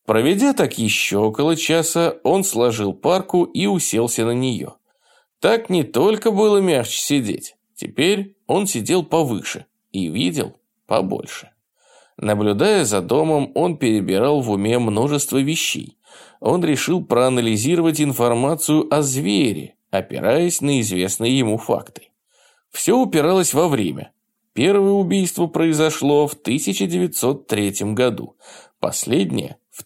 Проведя так еще около часа, он сложил парку и уселся на нее. Так не только было мягче сидеть, теперь он сидел повыше и видел побольше. Наблюдая за домом, он перебирал в уме множество вещей. Он решил проанализировать информацию о звере, опираясь на известные ему факты. Все упиралось во время. Первое убийство произошло в 1903 году, последнее в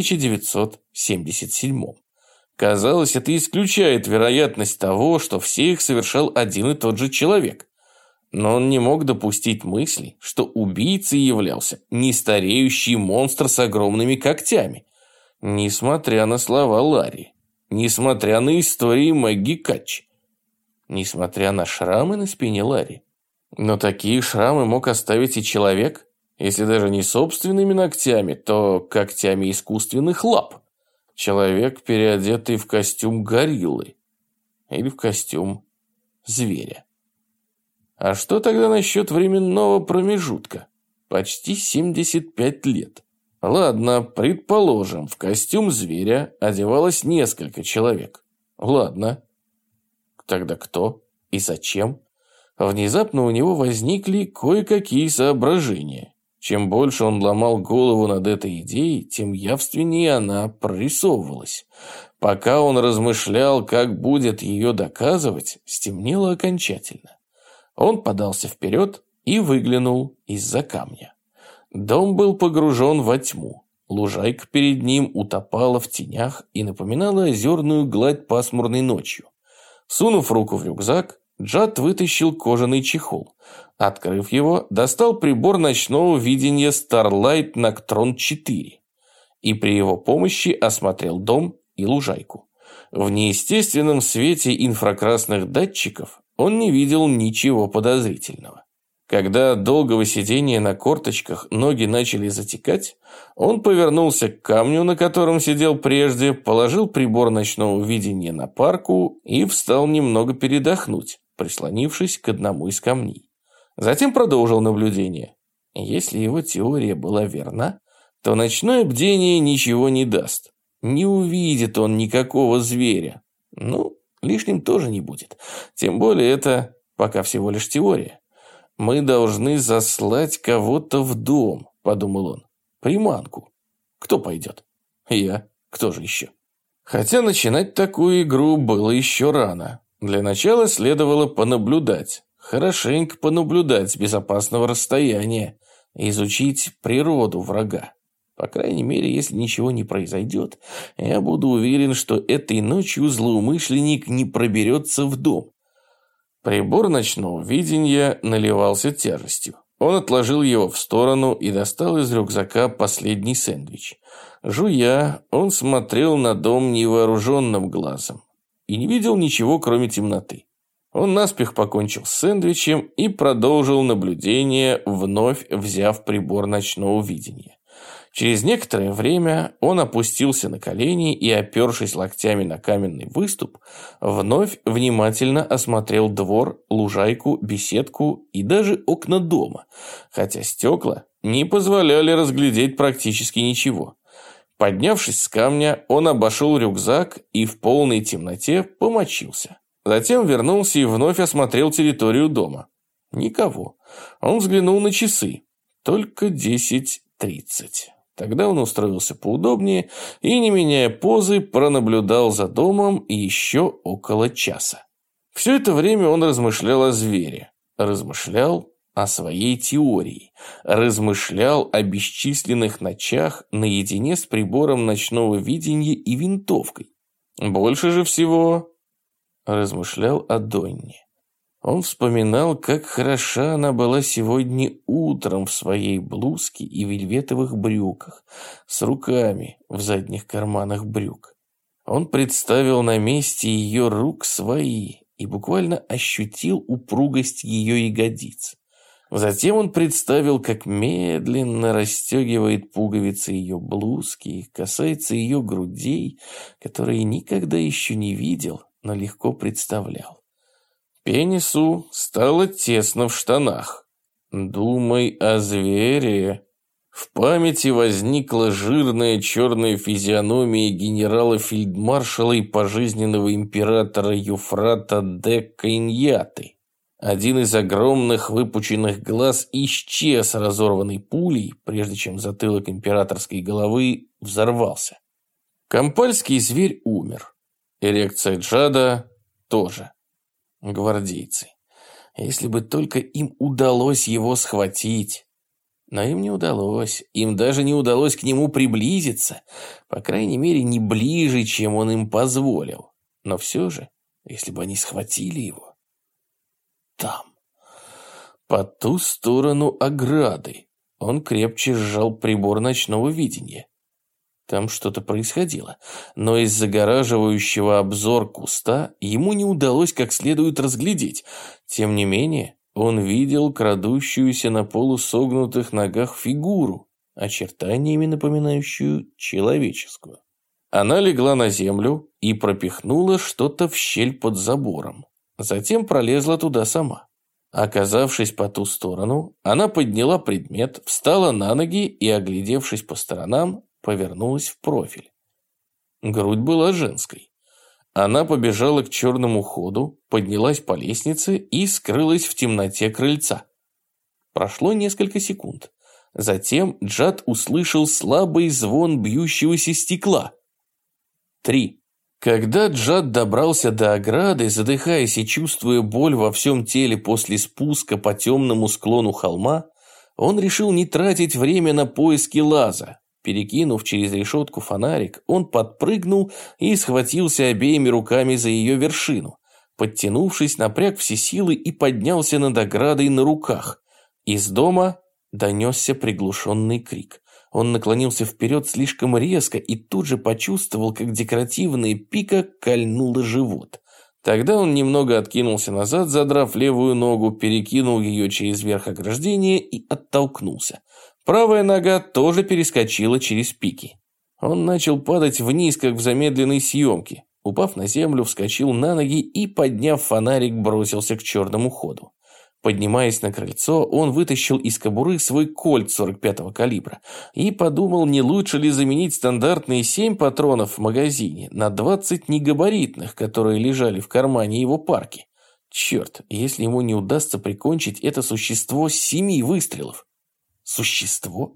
1977. Казалось, это исключает вероятность того, что все их совершал один и тот же человек. Но он не мог допустить мысли, что убийцей являлся нестареющий монстр с огромными когтями. Несмотря на слова Ларри, несмотря на истории Мэгги Катч, несмотря на шрамы на спине Ларри. Но такие шрамы мог оставить и человек, если даже не собственными ногтями, то когтями искусственных лап. Человек, переодетый в костюм гориллы или в костюм зверя. А что тогда насчет временного промежутка? Почти 75 лет. Ладно, предположим, в костюм зверя одевалось несколько человек. Ладно. Тогда кто и зачем? Внезапно у него возникли кое-какие соображения. Чем больше он ломал голову над этой идеей, тем явственнее она прорисовывалась. Пока он размышлял, как будет ее доказывать, стемнело окончательно. Он подался вперед и выглянул из-за камня. Дом был погружен во тьму. Лужайка перед ним утопала в тенях и напоминала озерную гладь пасмурной ночью. Сунув руку в рюкзак, Джад вытащил кожаный чехол. Открыв его, достал прибор ночного видения Starlight Noctron 4 и при его помощи осмотрел дом и лужайку. В неестественном свете инфракрасных датчиков он не видел ничего подозрительного. Когда от долгого сидения на корточках ноги начали затекать, он повернулся к камню, на котором сидел прежде, положил прибор ночного видения на парку и встал немного передохнуть, прислонившись к одному из камней. Затем продолжил наблюдение. Если его теория была верна, то ночное бдение ничего не даст. Не увидит он никакого зверя. Ну, лишним тоже не будет. Тем более это пока всего лишь теория. «Мы должны заслать кого-то в дом», — подумал он. «Приманку. Кто пойдет?» «Я. Кто же еще?» Хотя начинать такую игру было еще рано. Для начала следовало понаблюдать. Хорошенько понаблюдать с безопасного расстояния. Изучить природу врага. По крайней мере, если ничего не произойдет, я буду уверен, что этой ночью злоумышленник не проберется в дом. Прибор ночного видения наливался тяжестью. Он отложил его в сторону и достал из рюкзака последний сэндвич. Жуя, он смотрел на дом невооруженным глазом и не видел ничего, кроме темноты. Он наспех покончил с сэндвичем и продолжил наблюдение, вновь взяв прибор ночного видения. Через некоторое время он опустился на колени и, опершись локтями на каменный выступ, вновь внимательно осмотрел двор, лужайку, беседку и даже окна дома, хотя стекла не позволяли разглядеть практически ничего. Поднявшись с камня, он обошел рюкзак и в полной темноте помочился. Затем вернулся и вновь осмотрел территорию дома. Никого. Он взглянул на часы. Только 10:30. Тогда он устроился поудобнее и, не меняя позы, пронаблюдал за домом еще около часа. Все это время он размышлял о звере, размышлял о своей теории, размышлял о бесчисленных ночах наедине с прибором ночного видения и винтовкой. Больше же всего размышлял о Донне. Он вспоминал, как хороша она была сегодня утром в своей блузке и вельветовых брюках, с руками в задних карманах брюк. Он представил на месте ее рук свои и буквально ощутил упругость ее ягодиц. Затем он представил, как медленно расстегивает пуговицы ее блузки, касается ее грудей, которые никогда еще не видел, но легко представлял. Пенису стало тесно в штанах. «Думай о звере». В памяти возникла жирная черная физиономия генерала-фельдмаршала и пожизненного императора Юфрата де Кайньяты. Один из огромных выпученных глаз исчез разорванной пулей, прежде чем затылок императорской головы взорвался. Кампальский зверь умер. Эрекция Джада тоже. Гвардейцы. Если бы только им удалось его схватить. Но им не удалось. Им даже не удалось к нему приблизиться. По крайней мере, не ближе, чем он им позволил. Но все же, если бы они схватили его... Там, по ту сторону ограды, он крепче сжал прибор ночного видения. Там что-то происходило, но из загораживающего обзор куста ему не удалось как следует разглядеть. Тем не менее, он видел крадущуюся на полусогнутых ногах фигуру, очертаниями напоминающую человеческую. Она легла на землю и пропихнула что-то в щель под забором. Затем пролезла туда сама. Оказавшись по ту сторону, она подняла предмет, встала на ноги и, оглядевшись по сторонам, повернулась в профиль. Грудь была женской. Она побежала к черному ходу, поднялась по лестнице и скрылась в темноте крыльца. Прошло несколько секунд. Затем Джад услышал слабый звон бьющегося стекла. 3. Когда Джад добрался до ограды, задыхаясь и чувствуя боль во всем теле после спуска по темному склону холма, он решил не тратить время на поиски лаза. Перекинув через решетку фонарик, он подпрыгнул и схватился обеими руками за ее вершину. Подтянувшись, напряг все силы и поднялся над оградой на руках. Из дома донесся приглушенный крик. Он наклонился вперед слишком резко и тут же почувствовал, как декоративная пика кольнула живот. Тогда он немного откинулся назад, задрав левую ногу, перекинул ее через верх ограждения и оттолкнулся. Правая нога тоже перескочила через пики. Он начал падать вниз, как в замедленной съемке. Упав на землю, вскочил на ноги и, подняв фонарик, бросился к черному ходу. Поднимаясь на крыльцо, он вытащил из кобуры свой кольт 45-го калибра и подумал, не лучше ли заменить стандартные 7 патронов в магазине на 20 негабаритных, которые лежали в кармане его парки. Черт, если ему не удастся прикончить это существо с 7 выстрелов. Существо?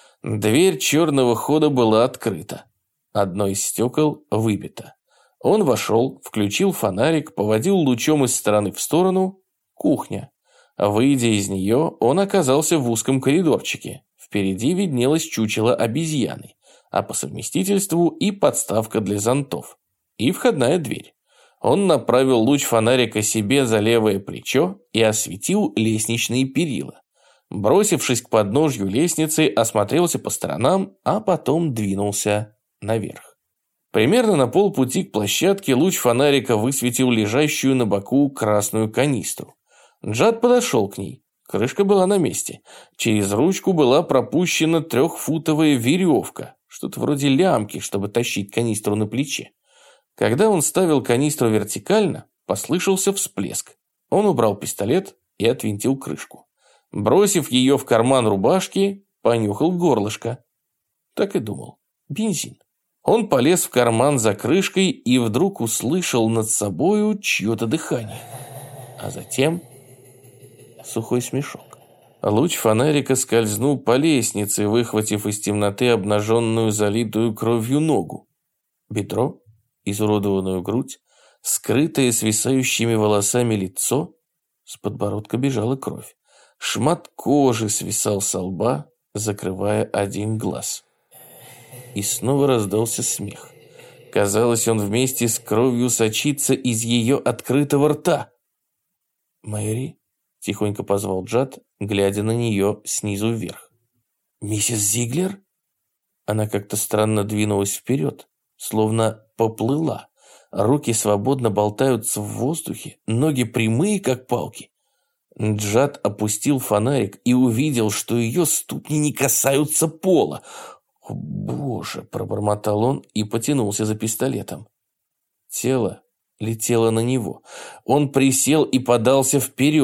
Дверь черного хода была открыта. Одно из стекол выбито. Он вошел, включил фонарик, поводил лучом из стороны в сторону. Кухня. Выйдя из нее, он оказался в узком коридорчике. Впереди виднелось чучело обезьяны, а по совместительству и подставка для зонтов. И входная дверь. Он направил луч фонарика себе за левое плечо и осветил лестничные перила. Бросившись к подножью лестницы, осмотрелся по сторонам, а потом двинулся наверх. Примерно на полпути к площадке луч фонарика высветил лежащую на боку красную канистру. Джад подошел к ней. Крышка была на месте. Через ручку была пропущена 3-футовая веревка, что-то вроде лямки, чтобы тащить канистру на плече. Когда он ставил канистру вертикально, послышался всплеск. Он убрал пистолет и отвинтил крышку. Бросив ее в карман рубашки, понюхал горлышко. Так и думал. Бензин. Он полез в карман за крышкой и вдруг услышал над собою чье-то дыхание. А затем сухой смешок. Луч фонарика скользнул по лестнице, выхватив из темноты обнаженную, залитую кровью ногу. Бедро, изуродованную грудь, скрытое свисающими волосами лицо, с подбородка бежала кровь. Шмат кожи свисал со лба, закрывая один глаз. И снова раздался смех. Казалось, он вместе с кровью сочится из ее открытого рта. «Мэри?» — тихонько позвал Джад, глядя на нее снизу вверх. «Миссис Зиглер?» Она как-то странно двинулась вперед, словно поплыла. Руки свободно болтаются в воздухе, ноги прямые, как палки. Джад опустил фонарик и увидел, что ее ступни не касаются пола. «О, Боже!» – пробормотал он и потянулся за пистолетом. Тело летело на него. Он присел и подался вперед.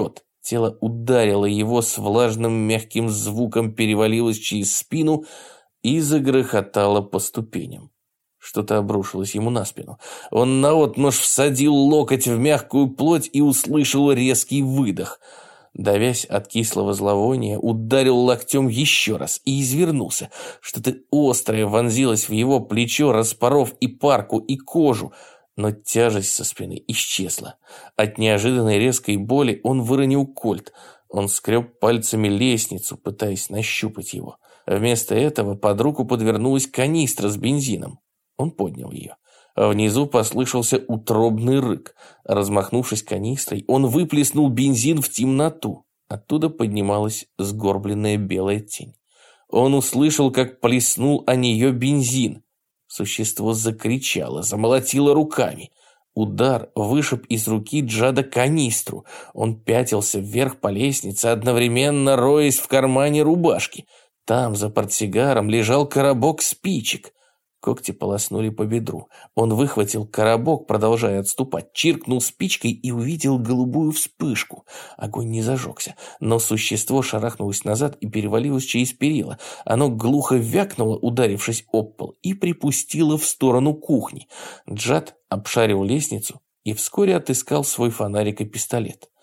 Тело ударило его с влажным мягким звуком, перевалилось через спину и загрохотало по ступеням. Что-то обрушилось ему на спину. Он наотмашь всадил локоть в мягкую плоть и услышал резкий выдох. Давясь от кислого зловония, ударил локтем еще раз и извернулся. Что-то острое вонзилось в его плечо, распоров и парку, и кожу. Но тяжесть со спины исчезла. От неожиданной резкой боли он выронил кольт. Он скреб пальцами лестницу, пытаясь нащупать его. Вместо этого под руку подвернулась канистра с бензином. Он поднял ее. Внизу послышался утробный рык. Размахнувшись канистрой, он выплеснул бензин в темноту. Оттуда поднималась сгорбленная белая тень. Он услышал, как плеснул о нее бензин. Существо закричало, замолотило руками. Удар вышиб из руки Джада канистру. Он пятился вверх по лестнице, одновременно роясь в кармане рубашки. Там, за портсигаром, лежал коробок спичек. Когти полоснули по бедру. Он выхватил коробок, продолжая отступать, чиркнул спичкой и увидел голубую вспышку. Огонь не зажегся, но существо шарахнулось назад и перевалилось через перила. Оно глухо вякнуло, ударившись об пол, и припустило в сторону кухни. Джад обшарил лестницу и вскоре отыскал свой фонарик и пистолет.